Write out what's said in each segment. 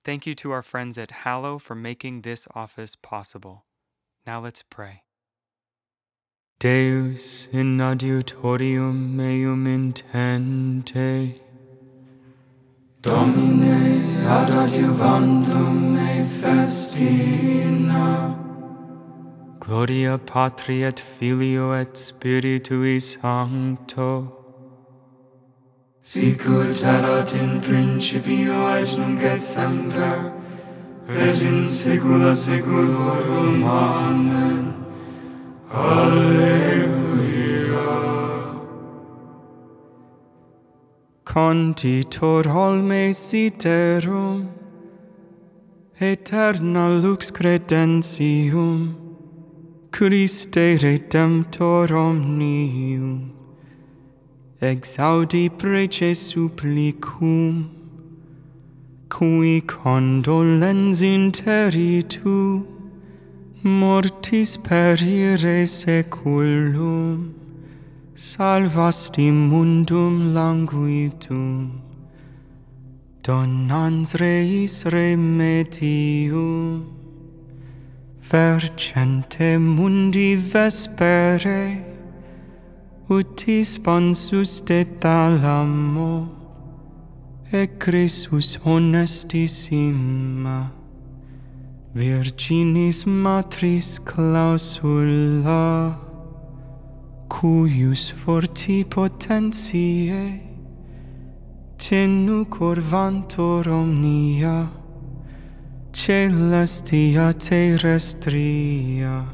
Thank you to our friends at Hallow for making this office possible. Now let's pray. Deus in adiutorium meum intente, Domine ad adiuvandum me festina, Gloria Patri et Filio et Spiritui Sancto, sicut erat in principio et nunc et semper, et in saecula saeculorum. Amen. Alleluia. Conditor olme siterum, aeterna lux credentium, Christe Redemptor omnium, exaudi prece supplicum, cui condolens interitu, mortis perire seculum, salvasti mundum languitum, donans reis remedium, vergente mundi vespere, utis sponsus de thalamo, e Christus honestissima, Virginis matris clausula, cuius forti potentiae, tenucor vantor omnia, celestia terrestria,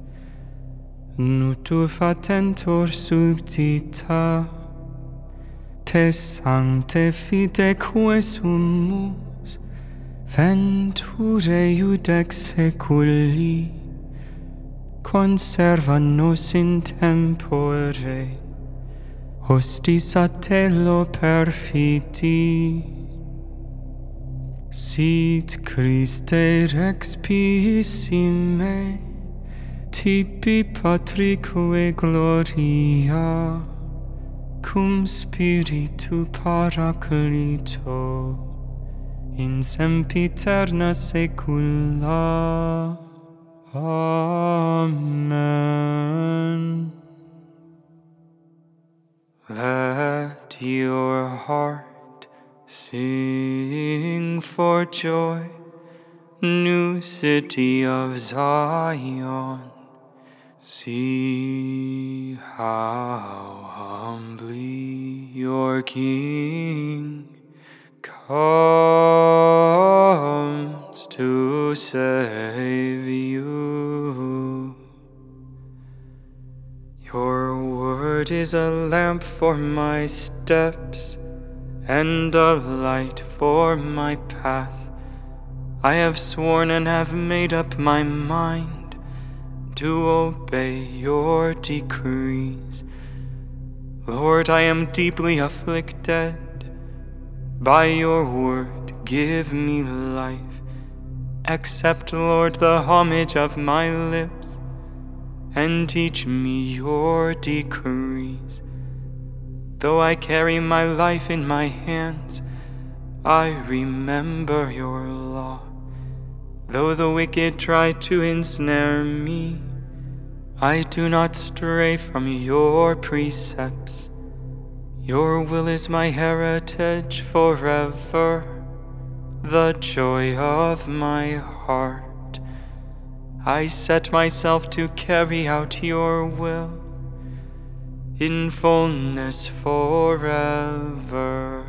nutu fatentor subtita, te sancte fideque sumus, venture iudex seculi, conserva nos in tempore, hostis a telo perfidi. Sit Christe Rex pissime, tibi Patrique gloria, cum Spiritu Paraclito, in sempiterna saecula. Amen. Let your heart sing for joy, new city of Zion. See how humbly your King comes to save you. Your word is a lamp for my steps and a light for my path. I have sworn and have made up my mind to obey your decrees. Lord, I am deeply afflicted. By your word, give me life. Accept, Lord, the homage of my lips, and teach me your decrees. Though I carry my life in my hands, I remember your law. Though the wicked try to ensnare me, I do not stray from your precepts. Your will is my heritage forever, the joy of my heart. I set myself to carry out your will in fullness forever.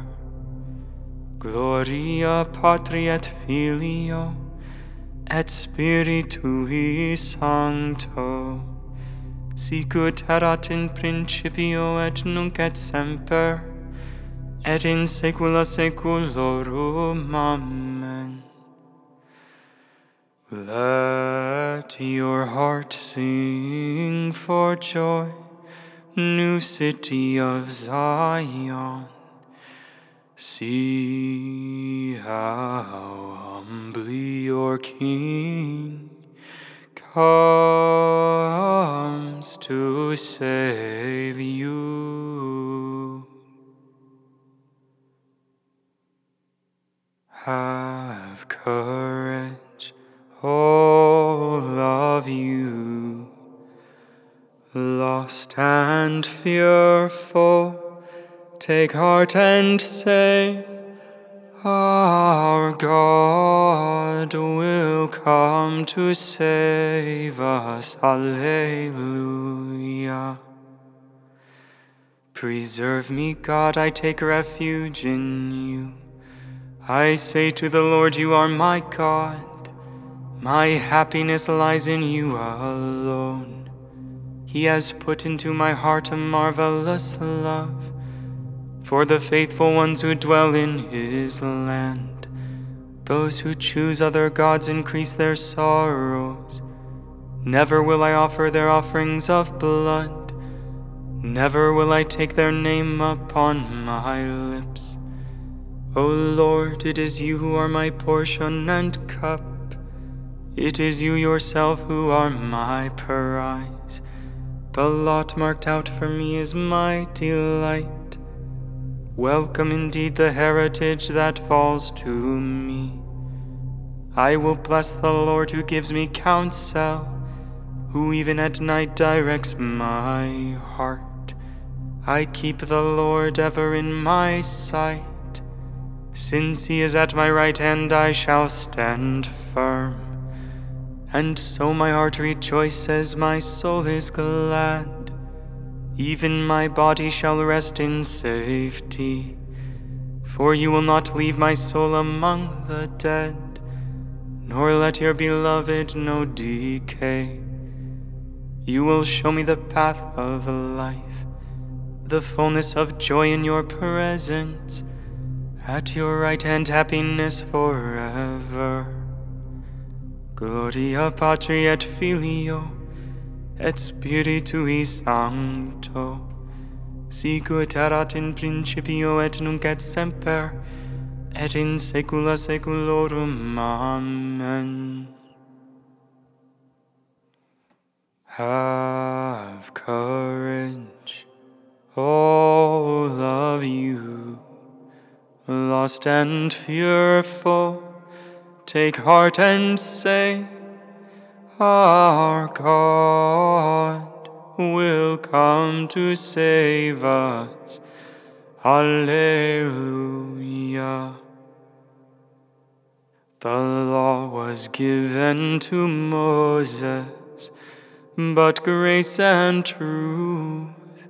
Gloria Patri et Filio et Spiritui Sancto, sicut erat in principio et nunc et semper, et in saecula saeculorum. Amen. Let your heart sing for joy, new city of Zion. See how humbly your King comes to save you. Have courage, all of you, lost and fearful, take heart and say, our God will come to save us. Alleluia. Preserve me, God, I take refuge in you. I say to the Lord, you are my God. My happiness lies in you alone. He has put into my heart a marvelous love for the faithful ones who dwell in his land. Those who choose other gods increase their sorrows. Never will I offer their offerings of blood. Never will I take their name upon my lips. O Lord, it is you who are my portion and cup. It is you yourself who are my prize. The lot marked out for me is my delight. Welcome indeed the heritage that falls to me. I will bless the Lord who gives me counsel, who even at night directs my heart. I keep the Lord ever in my sight. Since he is at my right hand, I shall stand firm. And so my heart rejoices, my soul is glad. Even my body shall rest in safety. For you will not leave my soul among the dead, nor let your beloved know decay. You will show me the path of life, the fullness of joy in your presence. At your right hand, happiness forever. Gloria Patri et Filio, et Spiritui Sancto, sicut erat in principio et nunc et semper, et in saecula saeculorum. Amen. Have courage, all of you, lost and fearful, take heart and say, our God will come to save us. Alleluia. The law was given to Moses, but grace and truth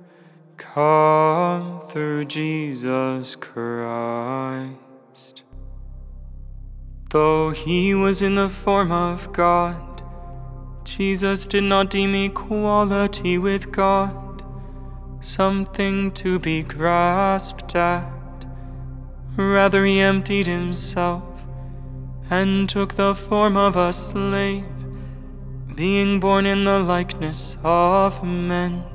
come through Jesus Christ. Though he was in the form of God, Jesus did not deem equality with God something to be grasped at. Rather, he emptied himself and took the form of a slave, being born in the likeness of men.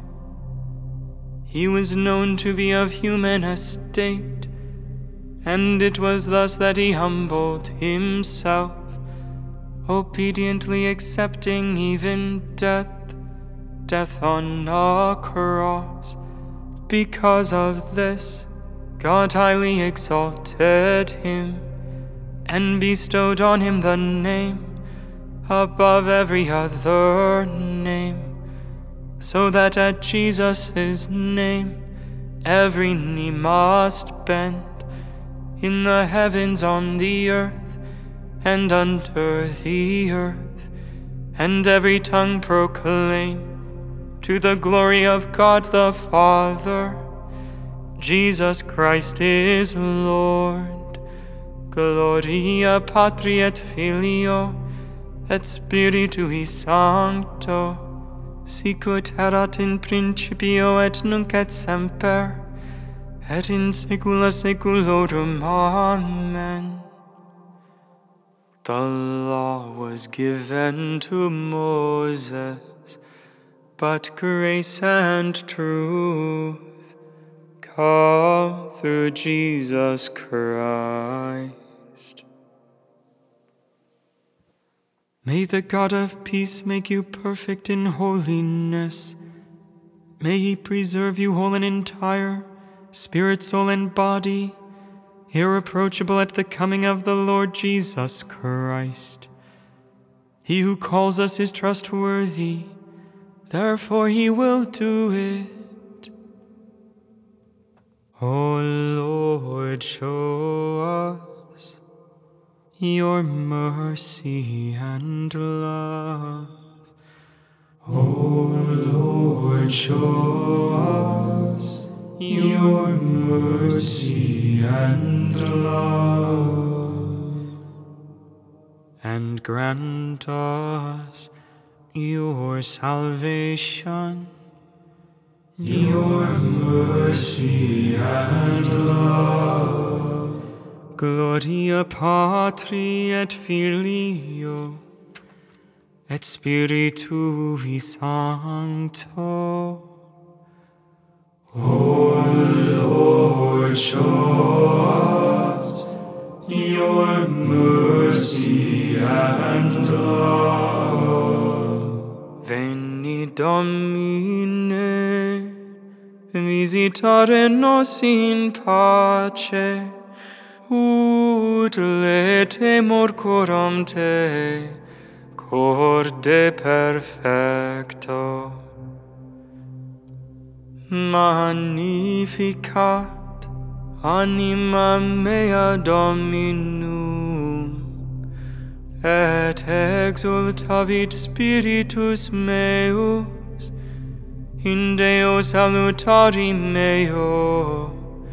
He was known to be of human estate, and it was thus that he humbled himself, obediently accepting even death on a cross. Because of this, God highly exalted him and bestowed on him the name above every other name, so that at Jesus' name every knee must bend, in the heavens, on the earth, and under the earth, and every tongue proclaim to the glory of God the Father, Jesus Christ is Lord. Gloria Patri et Filio et Spiritui Sancto, sicut erat in principio et nunc et semper, et in saecula saeculorum. Amen. The law was given to Moses, but grace and truth come through Jesus Christ. May the God of peace make you perfect in holiness. May he preserve you whole and entire, spirit, soul, and body, irreproachable at the coming of the Lord Jesus Christ. He who calls us is trustworthy, therefore he will do it. O Lord, show us your mercy and love. O Lord, show us your mercy and love, and grant us your salvation, your mercy and love. Gloria Patri et Filio et Spiritui Sancto. O Lord, show us your mercy and love. Veni Domine, visitare nos in pace, ut letemur coram te, corde perfecto. Magnificat anima mea Dominum, et exultavit spiritus meus in Deo salutari meo,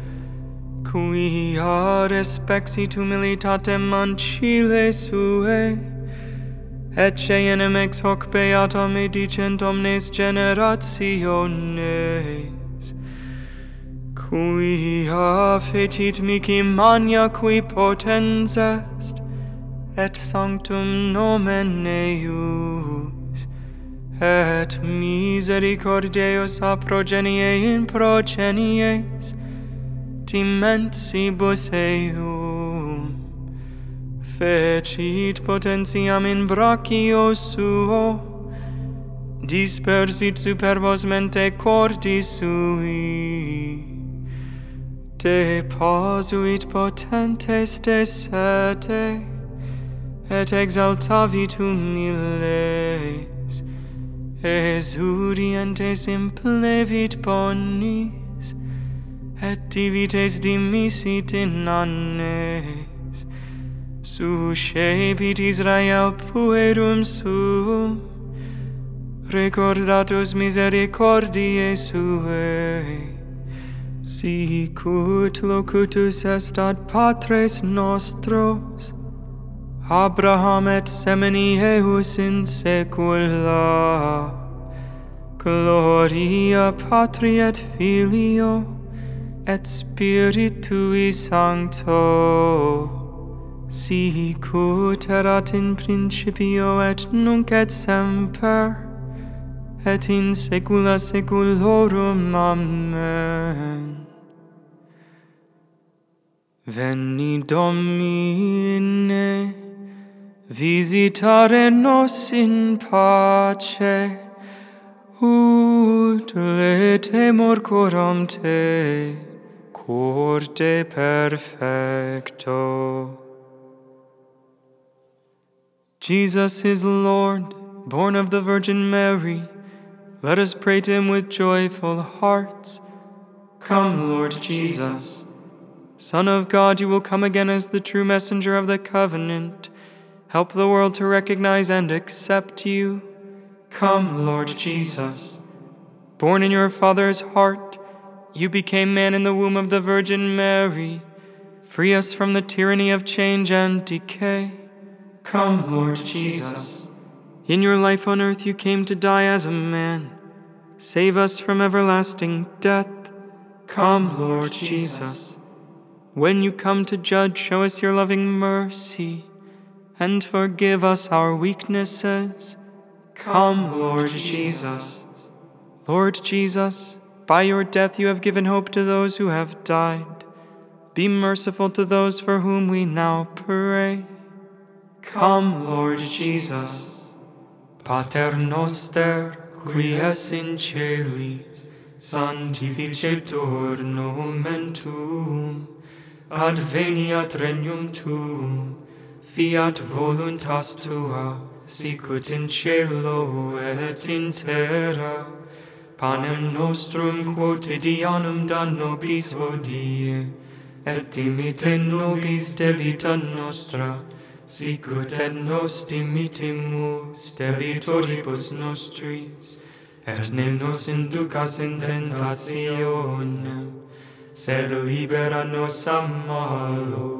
quia respexit humilitatem ancile sue, ecce enim ex hoc beata me dicent omnes generationes, quia fecit mihi magna qui potens est, et sanctum nomen eius, et misericordiaeus a progenie in progenies, dimensibus eum, fecit potentiam in brachio suo, dispersit superbos mente cordis sui, deposuit potentes de sete, et exaltavit humiles, exudientes implevit bonis, et divites dimisit in annes, suscepit Israel puerum suum, recordatus misericordiae suae, sicut locutus est ad patres nostros, Abraham et semini eius in saecula. Gloria Patri et Filio et Spiritui Sancto, sicut erat in principio et nunc et semper, et in saecula saeculorum. Amen. Veni Domine, visitare nos in pace, ut letemur coram te, corde perfecto. Jesus is Lord, born of the Virgin Mary. Let us pray to him with joyful hearts. Come, Lord Jesus. Son of God, you will come again as the true messenger of the covenant. Help the world to recognize and accept you. Come, Lord Jesus. Born in your Father's heart, you became man in the womb of the Virgin Mary. Free us from the tyranny of change and decay. Come, Lord Jesus. In your life on earth you came to die as a man. Save us from everlasting death. Come, Lord Jesus. When you come to judge, show us your loving mercy, and forgive us our weaknesses. Come, Lord Jesus. Lord Jesus, by your death you have given hope to those who have died. Be merciful to those for whom we now pray. Come, Lord Jesus. Pater noster, qui es in celis, sanctificetur nomen tuum, Adveniat regnum tuum, fiat voluntas tua, sicut in cielo et in terra. Panem nostrum quotidianum da nobis hodie, et dimite nobis debita nostra, sicut et nos dimitimus debitoribus nostris, et ne nos inducas in tentationem, sed libera nos a malo.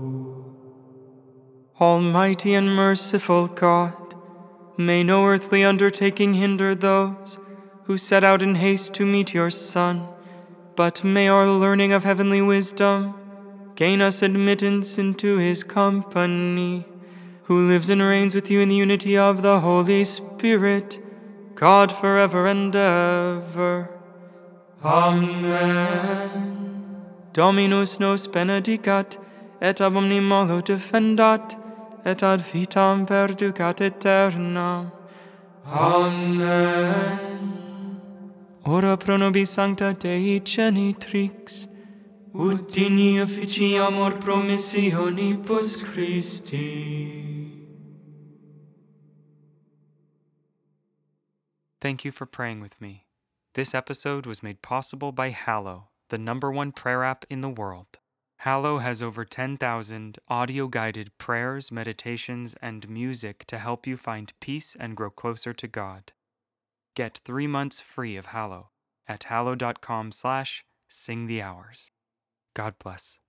Almighty and merciful God, may no earthly undertaking hinder those who set out in haste to meet your Son, but may our learning of heavenly wisdom gain us admittance into his company, who lives and reigns with you in the unity of the Holy Spirit, God forever and ever. Amen. Dominus nos benedicat, et ab omni malo defendat, et ad vitam perducat aeternam. Amen. Ora pro nobis sancta Dei genitrix, ut digni officiamur promissionibus Christi. Thank you for praying with me. This episode was made possible by Hallow, the #1 prayer app in the world. Hallow has over 10,000 audio-guided prayers, meditations, and music to help you find peace and grow closer to God. Get 3 months free of Hallow at hallow.com/singthehours. God bless.